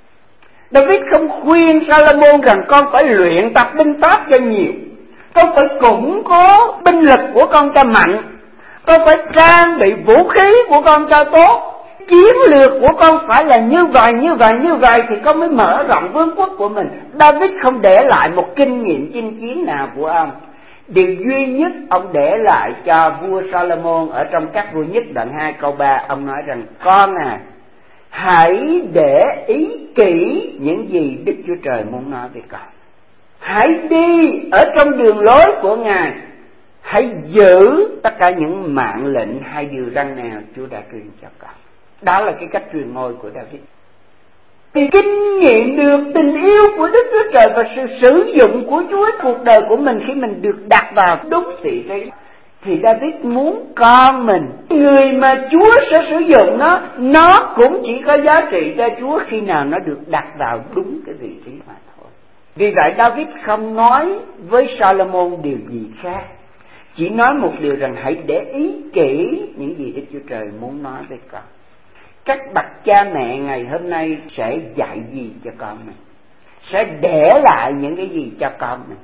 David không khuyên Salomon rằng con phải luyện tập binh pháp cho nhiều, con phải củng cố binh lực của con cho mạnh, con phải trang bị vũ khí của con cho tốt, chiến lược của con phải là như vậy, như vậy, như vậy thì con mới mở rộng vương quốc của mình. David không để lại một kinh nghiệm chinh chiến nào của ông. Điều duy nhất ông để lại cho vua Salomon ở trong Các Vua Nhất đoạn hai câu ba, ông nói rằng: con à, hãy để ý kỹ những gì Đức Chúa Trời muốn nói với con. Hãy đi ở trong đường lối của Ngài, hãy giữ tất cả những mạng lệnh hay điều răn nào Chúa đã truyền cho con. Đó là cái cách truyền ngôi của David. Vì kinh nghiệm được tình yêu của Đức Chúa Trời và sự sử dụng của Chúa cuộc đời của mình khi mình được đặt vào đúng vị trí, thì David muốn con mình, người mà Chúa sẽ sử dụng nó, nó cũng chỉ có giá trị cho Chúa khi nào nó được đặt vào đúng cái vị trí mà thôi. Vì vậy David không nói với Salomon điều gì khác, chỉ nói một điều rằng: hãy để ý kỹ những gì Đức Chúa Trời muốn nói với con. Các bậc cha mẹ ngày hôm nay sẽ dạy gì cho con mình, sẽ để lại những cái gì cho con mình.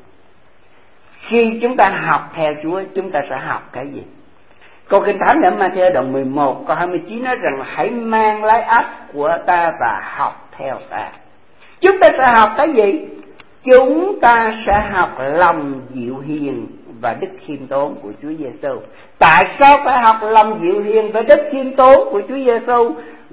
Khi chúng ta học theo Chúa, chúng ta sẽ học cái gì? Câu Kinh Thánh ở Ma-thi-ơ đoạn mười một câu hai mươi chín nói rằng: hãy mang lấy ách của ta và học theo ta. Chúng ta sẽ học cái gì? Chúng ta sẽ học lòng dịu hiền và đức khiêm tốn của Chúa Giêsu. Tại sao phải học lòng dịu hiền và đức khiêm tốn của Chúa Giêsu?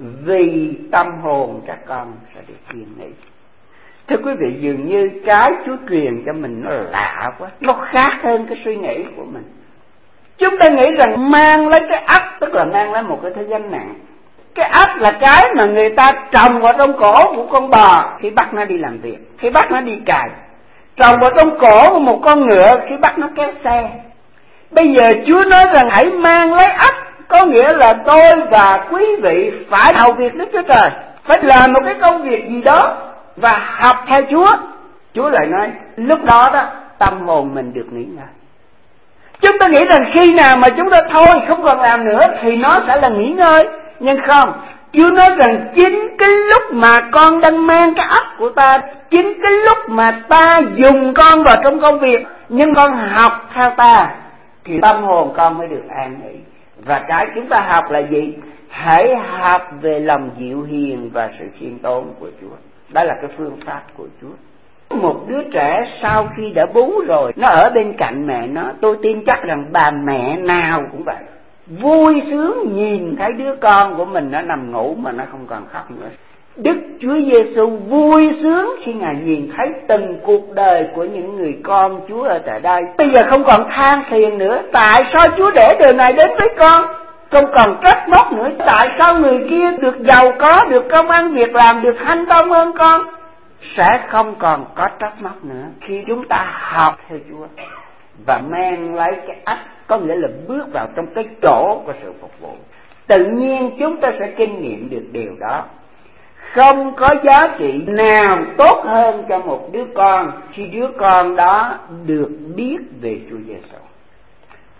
Vì tâm hồn các con sẽ được yên nghỉ. Thưa quý vị, dường như cái Chúa truyền cho mình nó lạ quá, nó khác hơn cái suy nghĩ của mình. Chúng ta nghĩ rằng mang lấy cái ách tức là mang lấy một cái thế gánh nặng. Cái ách là cái mà người ta trồng vào trong cổ của con bò khi bắt nó đi làm việc, khi bắt nó đi cày. Trồng vào trong cổ của một con ngựa khi bắt nó kéo xe. Bây giờ Chúa nói rằng hãy mang lấy ách, có nghĩa là tôi và quý vị phải hầu việc Đức Chúa Trời, phải làm một cái công việc gì đó và học theo Chúa. Chúa lại nói lúc đó đó tâm hồn mình được nghỉ ngơi. Chúng ta nghĩ rằng khi nào mà chúng ta thôi không còn làm nữa thì nó sẽ là nghỉ ngơi. Nhưng không, Chúa nói rằng chính cái lúc mà con đang mang cái ách của ta, chính cái lúc mà ta dùng con vào trong công việc, nhưng con học theo ta, thì tâm hồn con mới được an nghỉ. Và cái chúng ta học là gì? Hãy học về lòng dịu hiền và sự khiêm tốn của Chúa. Đó là cái phương pháp của Chúa. Một đứa trẻ sau khi đã bú rồi, nó ở bên cạnh mẹ nó, tôi tin chắc rằng bà mẹ nào cũng vậy, vui sướng nhìn thấy đứa con của mình nó nằm ngủ mà nó không còn khóc nữa. Đức Chúa Giêsu vui sướng khi Ngài nhìn thấy từng cuộc đời của những người con Chúa ở tại đây. Bây giờ không còn than phiền nữa, tại sao Chúa để điều này đến với con? Không còn trách móc nữa, tại sao người kia được giàu có, được công ăn việc làm, được hanh thông hơn con? Sẽ không còn có trách móc nữa khi chúng ta học theo Chúa và mang lấy cái ách, có nghĩa là bước vào trong cái chỗ của sự phục vụ. Tự nhiên chúng ta sẽ kinh nghiệm được điều đó. Không có giá trị nào tốt hơn cho một đứa con khi đứa con đó được biết về Chúa Giêsu.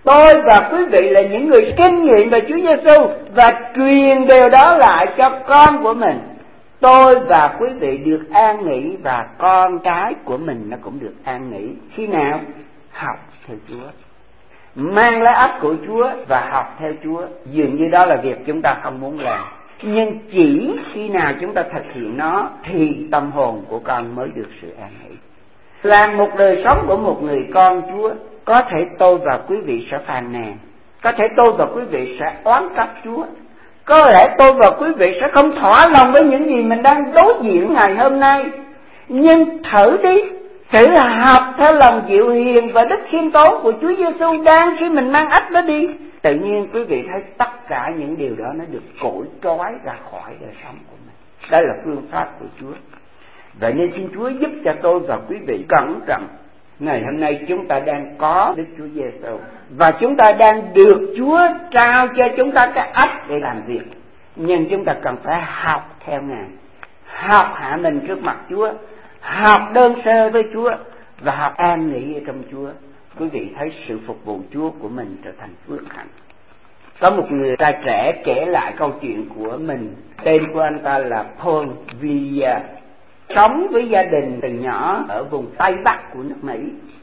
Tôi và quý vị là những người kinh nghiệm về Chúa Giêsu và truyền điều đó lại cho con của mình. Tôi và quý vị được an nghỉ và con cái của mình nó cũng được an nghỉ. Khi nào? Học theo Chúa, mang lấy ấp của Chúa và học theo Chúa. Dường như đó là việc chúng ta không muốn làm, nhưng chỉ khi nào chúng ta thực hiện nó thì tâm hồn của con mới được sự an nghỉ. Làm một đời sống của một người con Chúa, có thể tôi và quý vị sẽ phàn nàn, có thể tôi và quý vị sẽ oán trách Chúa, có lẽ tôi và quý vị sẽ không thỏa lòng với những gì mình đang đối diện ngày hôm nay. Nhưng thử đi, thử học theo lòng dịu hiền và đức khiêm tốn của Chúa Giêsu đang khi mình mang ách đó đi. Tự nhiên quý vị thấy tất cả những điều đó nó được cổi trói ra khỏi đời sống của mình. Đó là phương pháp của Chúa. Vậy nên xin Chúa giúp cho tôi và quý vị cẩn trọng. Ngày hôm nay chúng ta đang có Đức Chúa Giêsu và chúng ta đang được Chúa trao cho chúng ta cái ách để làm việc. Nhưng chúng ta cần phải học theo Ngài, học hạ mình trước mặt Chúa, học đơn sơ với Chúa và học an nghỉ ở trong Chúa. Quý vị thấy sự phục vụ Chúa của mình trở thành phước hạnh. Có một người trai trẻ kể lại câu chuyện của mình. Tên của anh ta là Paul Villiers, sống với gia đình từ nhỏ ở vùng Tây Bắc của nước Mỹ.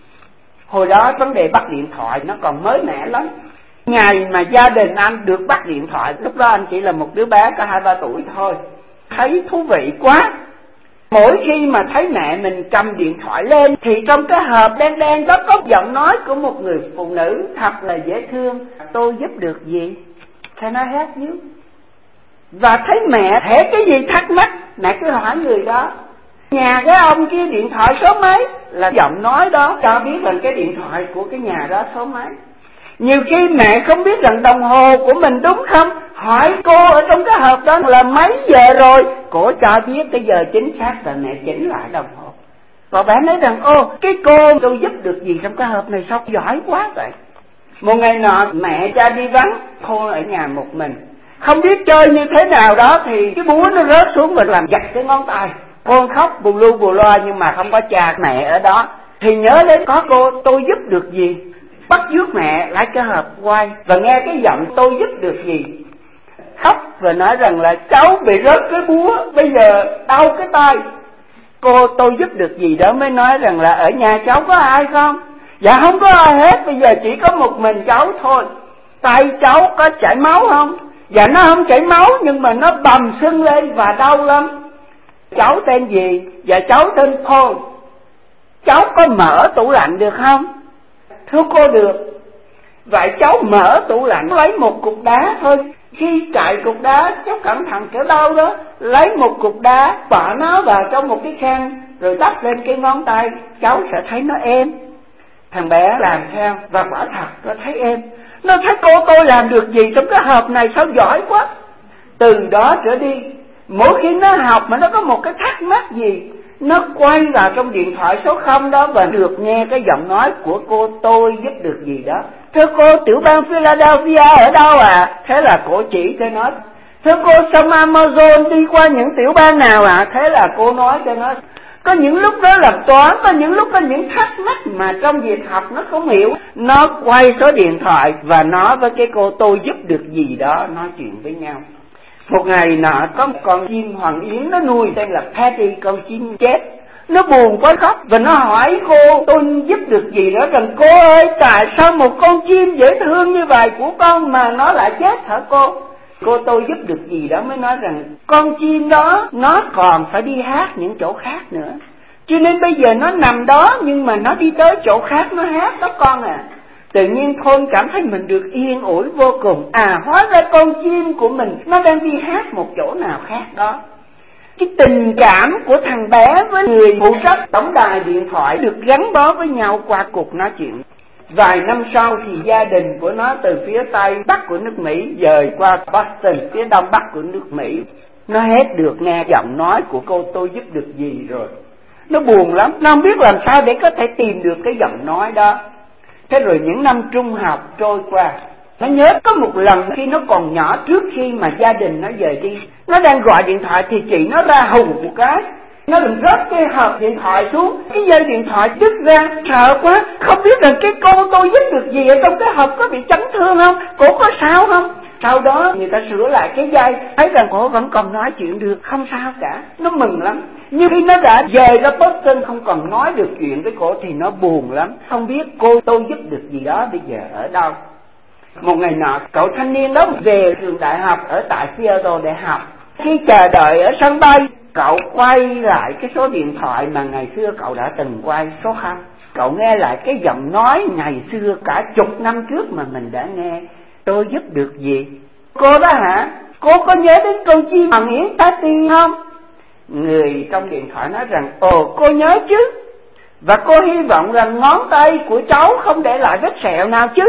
Hồi đó vấn đề bắt điện thoại nó còn mới mẻ lắm. Ngày mà gia đình anh được bắt điện thoại, lúc đó anh chỉ là một đứa bé có hai ba tuổi thôi, thấy thú vị quá. Mỗi khi mà thấy mẹ mình cầm điện thoại lên thì trong cái hộp đen đen đó có giọng nói của một người phụ nữ thật là dễ thương. Tôi giúp được gì? Can I help you? Và thấy mẹ thể cái gì thắc mắc, mẹ cứ hỏi người đó, nhà cái ông kia điện thoại số mấy? Là giọng nói đó cho biết rằng cái điện thoại của cái nhà đó số mấy. Nhiều khi mẹ không biết rằng đồng hồ của mình đúng không, hỏi cô ở trong cái hộp đó là mấy giờ rồi, cô cho biết cái giờ chính xác và mẹ chỉnh lại đồng hồ. Và bé nói rằng ô, cái cô tôi giúp được gì trong cái hộp này sao giỏi quá vậy. Một ngày nọ mẹ cha đi vắng, cô ở nhà một mình, không biết chơi như thế nào đó thì cái búa nó rớt xuống và làm giật cái ngón tay. Cô khóc bù lu bù loa nhưng mà không có cha mẹ ở đó, thì nhớ đến có cô, tôi giúp được gì. Bắt rước mẹ lại cái hộp quay và nghe cái giọng tôi giúp được gì, khóc và nói rằng là cháu bị rớt cái búa, bây giờ đau cái tay. Cô tôi giúp được gì đó mới nói rằng là ở nhà cháu có ai không? Dạ không có ai hết, bây giờ chỉ có một mình cháu thôi. Tay cháu có chảy máu không? Dạ nó không chảy máu nhưng mà nó bầm sưng lên và đau lắm. Cháu tên gì? Dạ cháu tên Paul. Cháu có mở tủ lạnh được không? Thưa cô được. Vậy cháu mở tủ lạnh, lấy một cục đá thôi. Khi cạy cục đá, cháu cẩn thận kiểu đau đó, lấy một cục đá, bỏ nó vào trong một cái khăn, rồi đắp lên cái ngón tay, cháu sẽ thấy nó êm. Thằng bé làm theo và quả thật nó thấy êm. Nó thấy cô tôi làm được gì trong cái hộp này sao giỏi quá. Từ đó trở đi, mỗi khi nó học mà nó có một cái thắc mắc gì, nó quay vào trong điện thoại số không đó và được nghe cái giọng nói của cô tôi giúp được gì đó. Thưa cô, tiểu bang Philadelphia ở đâu à? Thế là cô chỉ cho nó. Thưa cô, sông Amazon đi qua những tiểu bang nào à? Thế là cô nói cho nó. Có những lúc đó làm toán, có những lúc có những thắc mắc mà trong việc học nó không hiểu. Nó quay số điện thoại và nói với cái cô tôi giúp được gì đó, nói chuyện với nhau. Một ngày nọ có một con chim hoàng yến nó nuôi tên là Patty, con chim chết. Nó buồn quá khóc và nó hỏi cô tôi giúp được gì đó rằng cô ơi, tại sao một con chim dễ thương như vậy của con mà nó lại chết hả cô? Cô tôi giúp được gì đó mới nói rằng con chim đó nó còn phải đi hát những chỗ khác nữa, cho nên bây giờ nó nằm đó nhưng mà nó đi tới chỗ khác nó hát đó con à. Tự nhiên Khôn cảm thấy mình được yên ủi vô cùng. À, hóa ra con chim của mình nó đang đi hát một chỗ nào khác đó. Cái tình cảm của thằng bé với người phụ trách tổng đài điện thoại được gắn bó với nhau qua cuộc nói chuyện. Vài năm sau thì gia đình của nó từ phía Tây Bắc của nước Mỹ dời qua Boston, phía Đông Bắc của nước Mỹ. Nó hết được nghe giọng nói của cô tôi giúp được gì rồi. Nó buồn lắm, nó không biết làm sao để có thể tìm được cái giọng nói đó. Thế rồi những năm trung học trôi qua, nó nhớ có một lần khi nó còn nhỏ, trước khi mà gia đình nó rời đi, nó đang gọi điện thoại thì chị nó ra hùng một cái. Nó đừng rớt cái hộp điện thoại xuống, cái dây điện thoại đứt ra, sợ quá, không biết rằng cái cô tôi giúp được gì ở trong cái hộp, có bị chấn thương không, cổ có sao không. Sau đó người ta sửa lại cái dây, thấy rằng cổ vẫn còn nói chuyện được, không sao cả, nó mừng lắm. Nhưng khi nó đã về ra Boston không còn nói được chuyện với cổ thì nó buồn lắm, không biết cô tôi giúp được gì đó bây giờ ở đâu. Một ngày nọ, cậu thanh niên đó về trường đại học ở tại Seattle để học. Khi chờ đợi ở sân bay, cậu quay lại cái số điện thoại mà ngày xưa cậu đã từng quay, số không. Cậu nghe lại cái giọng nói ngày xưa cả chục năm trước mà mình đã nghe. Tôi giúp được gì? Cô đó hả? Cô có nhớ đến câu chim bằng yến tá ti không? Người trong điện thoại nói rằng, ồ cô nhớ chứ. Và cô hy vọng rằng ngón tay của cháu không để lại vết sẹo nào chứ.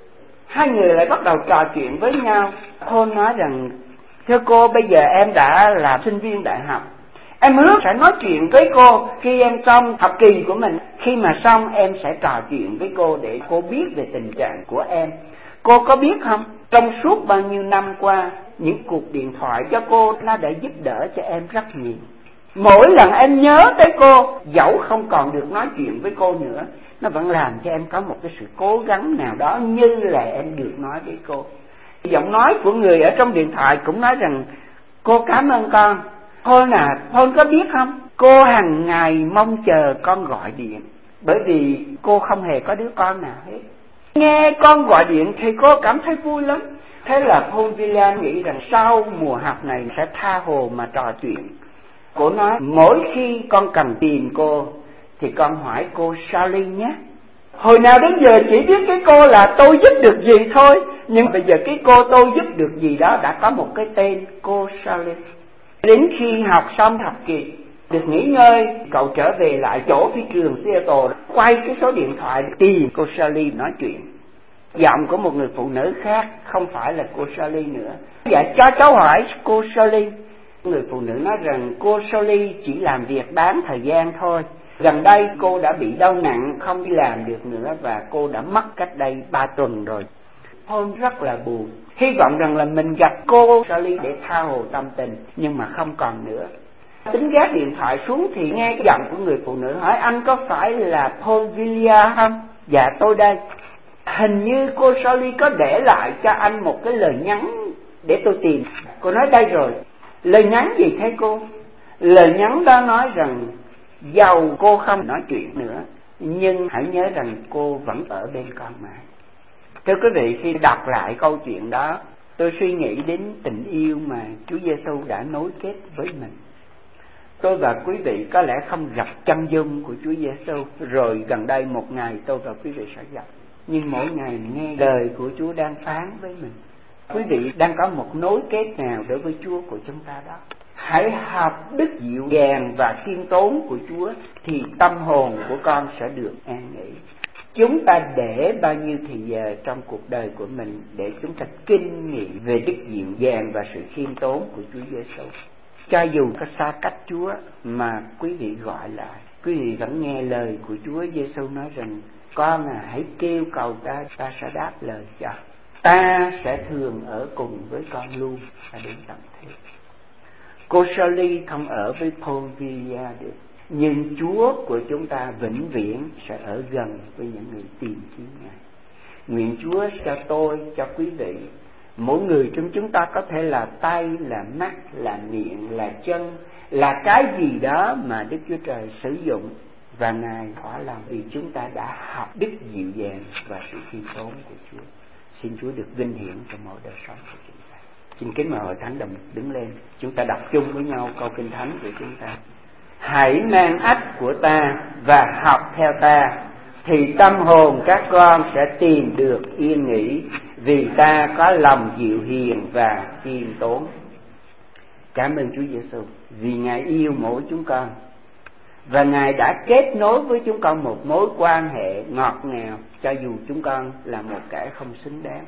Hai người lại bắt đầu trò chuyện với nhau. Paul nói rằng, thưa cô, bây giờ em đã là sinh viên đại học. Em hứa sẽ nói chuyện với cô khi em xong học kỳ của mình. Khi mà xong em sẽ trò chuyện với cô để cô biết về tình trạng của em. Cô có biết không, trong suốt bao nhiêu năm qua, những cuộc điện thoại cho cô nó đã giúp đỡ cho em rất nhiều. Mỗi lần em nhớ tới cô, dẫu không còn được nói chuyện với cô nữa, nó vẫn làm cho em có một cái sự cố gắng nào đó như là em được nói với cô. Giọng nói của người ở trong điện thoại cũng nói rằng, cô cảm ơn con. Thôi nè, Paul có biết không, cô hàng ngày mong chờ con gọi điện, bởi vì cô không hề có đứa con nào hết. Nghe con gọi điện thì cô cảm thấy vui lắm. Thế là Paul William nghĩ rằng sau mùa học này sẽ tha hồ mà trò chuyện. Cô nói, mỗi khi con cần tìm cô thì con hỏi cô Sally nhé. Hồi nào đến giờ chỉ biết cái cô là tôi giúp được gì thôi, nhưng bây giờ cái cô tôi giúp được gì đó đã có một cái tên, cô Sally. Đến khi học xong học kỳ, được nghỉ ngơi, cậu trở về lại chỗ phi trường Seattle, quay cái số điện thoại tìm cô Sally nói chuyện. Giọng của một người phụ nữ khác, không phải là cô Sally nữa. Dạ cho cháu hỏi cô Sally. Người phụ nữ nói rằng cô Sally chỉ làm việc bán thời gian thôi. Gần đây cô đã bị đau nặng, không đi làm được nữa và cô đã mất cách đây ba tuần rồi. Paul rất là buồn, hy vọng rằng là mình gặp cô Sally để tha hồ tâm tình, nhưng mà không còn nữa. Tính gác điện thoại xuống thì nghe cái giọng của người phụ nữ hỏi, anh có phải là Paul William không? Dạ tôi đây. Hình như cô Sally có để lại cho anh một cái lời nhắn để tôi tìm. Cô nói đây rồi. Lời nhắn gì thế cô? Lời nhắn đó nói rằng, dầu cô không nói chuyện nữa, nhưng hãy nhớ rằng cô vẫn ở bên con mãi. Thưa quý vị, khi đọc lại câu chuyện đó, tôi suy nghĩ đến tình yêu mà Chúa Giêsu đã nối kết với mình. Tôi và quý vị có lẽ không gặp chân dung của Chúa Giêsu, rồi gần đây một ngày tôi và quý vị sẽ gặp. Nhưng mỗi ngày nghe lời của Chúa đang phán với mình. Quý vị đang có một nối kết nào đối với Chúa của chúng ta đó. Hãy học đức dịu dàng và khiêm tốn của Chúa thì tâm hồn của con sẽ được an nghỉ. Chúng ta để bao nhiêu thì giờ trong cuộc đời của mình để chúng ta kinh nghiệm về đức dịu dàng và sự khiêm tốn của Chúa Giêsu. Cho dù có xa cách Chúa mà quý vị gọi lại, quý vị vẫn nghe lời của Chúa Giêsu nói rằng, con à, hãy kêu cầu ta, ta sẽ đáp lời cho. Ta sẽ thường ở cùng với con luôn và đến tận thế. Cô Sally không ở với Paul William được, nhưng Chúa của chúng ta vĩnh viễn sẽ ở gần với những người tìm kiếm Ngài. Nguyện Chúa cho tôi, cho quý vị, mỗi người trong chúng ta có thể là tay, là mắt, là miệng, là chân, là cái gì đó mà Đức Chúa Trời sử dụng, và Ngài thỏa lòng vì chúng ta đã học đức dịu dàng và sự khiêm tốn của Chúa. Xin Chúa được vinh hiển trong mỗi đời sống của chúng ta. Xin kính mời hội thánh đồng đứng lên, chúng ta đọc chung với nhau câu kinh thánh của chúng ta. Hãy mang ách của ta và học theo ta, thì tâm hồn các con sẽ tìm được yên nghỉ, vì ta có lòng dịu hiền và khiêm tốn. Cảm ơn Chúa Giêsu vì Ngài yêu mỗi chúng con, và Ngài đã kết nối với chúng con một mối quan hệ ngọt ngào, cho dù chúng con là một kẻ không xứng đáng.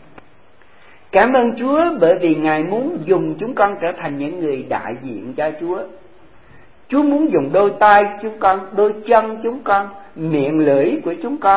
Cảm ơn Chúa bởi vì Ngài muốn dùng chúng con trở thành những người đại diện cho Chúa. Chúa muốn dùng đôi tay chúng con, đôi chân chúng con, miệng lưỡi của chúng con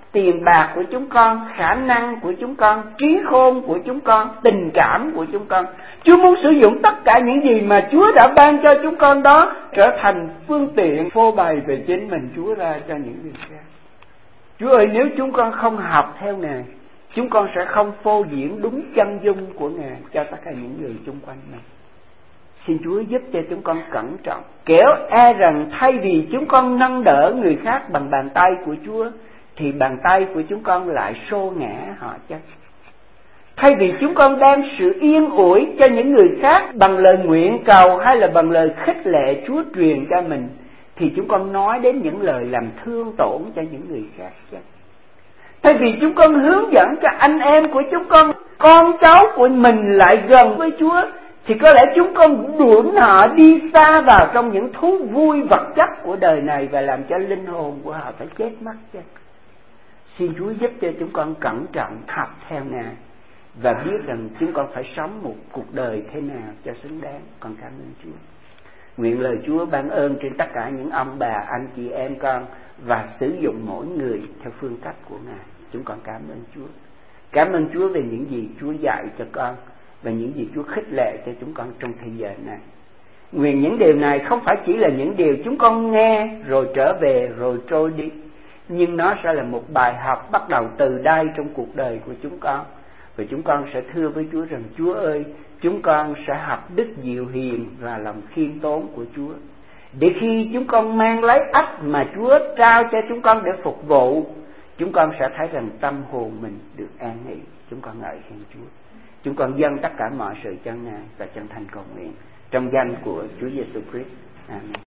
tiền bạc của chúng con, khả năng của chúng con, trí khôn của chúng con, tình cảm của chúng con. Chúa muốn sử dụng tất cả những gì mà Chúa đã ban cho chúng con đó trở thành phương tiện phô bày về chính mình Chúa ra cho những người khác. Chúa ơi, nếu chúng con không học theo Ngài, chúng con sẽ không phô diễn đúng chân dung của Ngài cho tất cả những người xung quanh mình. Xin Chúa giúp cho chúng con cẩn trọng, kẻo e rằng thay vì chúng con nâng đỡ người khác bằng bàn tay của Chúa, thì bàn tay của chúng con lại xô ngã họ chăng? Thay vì chúng con đem sự yên ủi cho những người khác bằng lời nguyện cầu hay là bằng lời khích lệ Chúa truyền cho mình, thì chúng con nói đến những lời làm thương tổn cho những người khác chăng? Thay vì chúng con hướng dẫn cho anh em của chúng con, con cháu của mình lại gần với Chúa, thì có lẽ chúng con đuổi họ đi xa vào trong những thú vui vật chất của đời này và làm cho linh hồn của họ phải chết mất chăng? Xin Chúa giúp cho chúng con cẩn trọng học theo Ngài và biết rằng chúng con phải sống một cuộc đời thế nào cho xứng đáng. Con cảm ơn Chúa. Nguyện lời Chúa ban ơn trên tất cả những ông bà, anh chị em con và sử dụng mỗi người theo phương cách của Ngài. Chúng con cảm ơn Chúa. Cảm ơn Chúa về những gì Chúa dạy cho con và những gì Chúa khích lệ cho chúng con trong thời giờ này. Nguyện những điều này không phải chỉ là những điều chúng con nghe rồi trở về rồi trôi đi, nhưng nó sẽ là một bài học bắt đầu từ đây trong cuộc đời của chúng con. Và chúng con sẽ thưa với Chúa rằng: Chúa ơi, chúng con sẽ học đức dịu hiền và lòng khiêm tốn của Chúa, để khi chúng con mang lấy ách mà Chúa trao cho chúng con để phục vụ, chúng con sẽ thấy rằng tâm hồn mình được an nghỉ. Chúng con ngợi khen Chúa. Chúng con dâng tất cả mọi sự cho Ngài và chân thành cầu nguyện trong danh của Chúa Giêsu Christ. Amen.